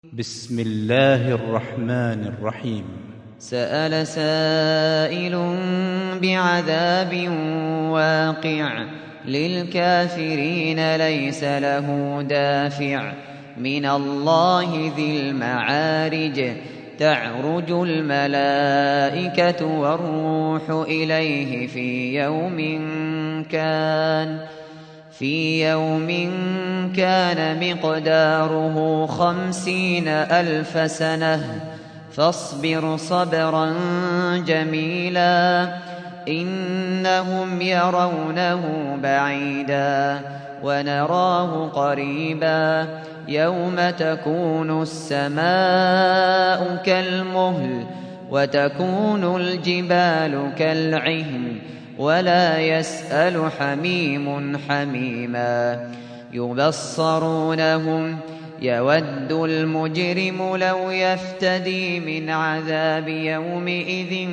بسم الله الرحمن الرحيم. سأل سائل بعذاب واقع للكافرين ليس له دافع من الله ذي المعارج تعرج الملائكة والروح إليه في يوم كان مقداره 50,000 سنة فاصبر صبرا جميلا إنهم يرونه بعيدا ونراه قريبا يوم تكون السماء كالمهل وتكون الجبال كالعهن ولا يسأل حميم حميما يبصرونهم يود المجرم لو يفتدي من عذاب يومئذ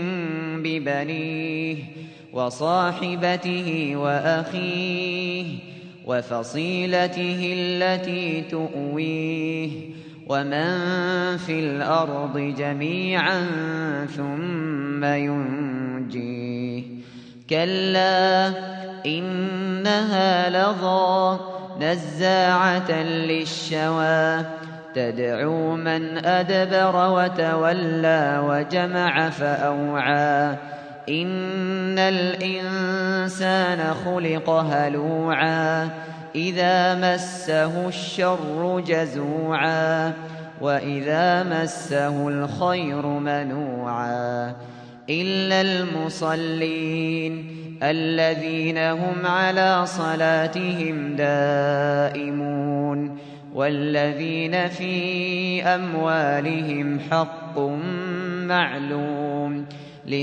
ببنيه وصاحبته وأخيه وفصيلته التي تؤويه ومن في الأرض جميعا ثم ينجيه كلا إنها لظى نزاعة للشوى تدعو من أدبر وتولى وجمع فأوعى إن الإنسان خلق هلوعا إذا مسه الشر جزوعا وإذا مسه الخير منوعا إلا المصلين الذين هم على صلاتهم دائمون والذين في أموالهم حق معلوم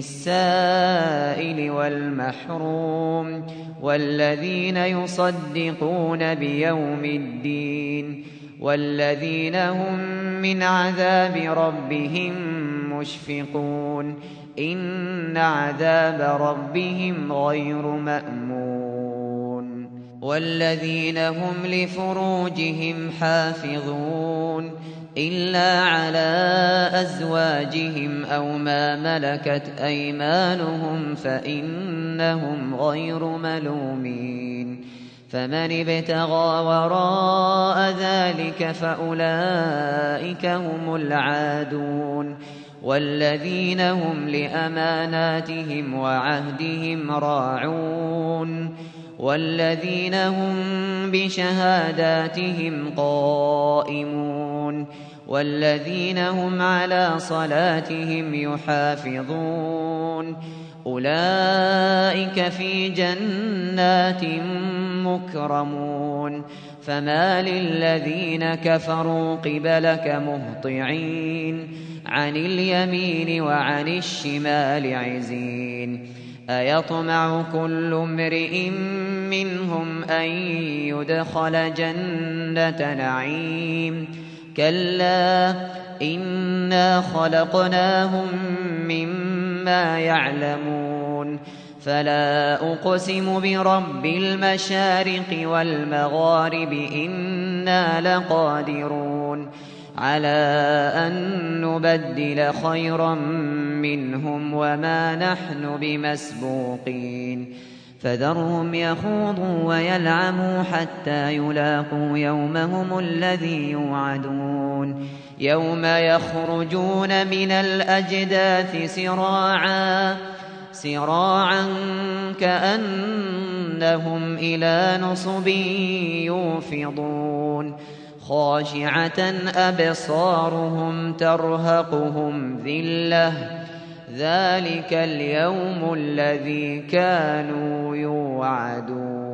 للسائل والمحروم والذين يصدقون بيوم الدين والذين هم من عذاب ربهم مشفقون إن عذاب ربهم غير مأمون والذين هم لفروجهم حافظون إلا على أزواجهم أو ما ملكت أيمانهم فإنهم غير ملومين فمن ابتغى وراء ذلك فأولئك هم العادون والذين هم لأماناتهم وعهدهم راعون والذين هم بشهاداتهم قائمون والذين هم على صلاتهم يحافظون أولئك في جنات مكرمون فما للذين كفروا قبلك مهطعين عن اليمين وعن الشمال عزين أيطمع كل امرئ منهم أن يدخل جنة نعيم كلا إنا خلقناهم مما يعلمون فلا أقسم برب المشارق والمغارب إنا لقادرون على أن نبدل خيرا منهم وما نحن بمسبوقين فذرهم يخوضوا ويلعبوا حتى يلاقوا يومهم الذي يوعدون يوم يخرجون من الأجداث سراعا كأنهم إلى نصب يوفضون خاشعة أبصارهم ترهقهم ذلة ذلك اليوم الذي كانوا يوعدون.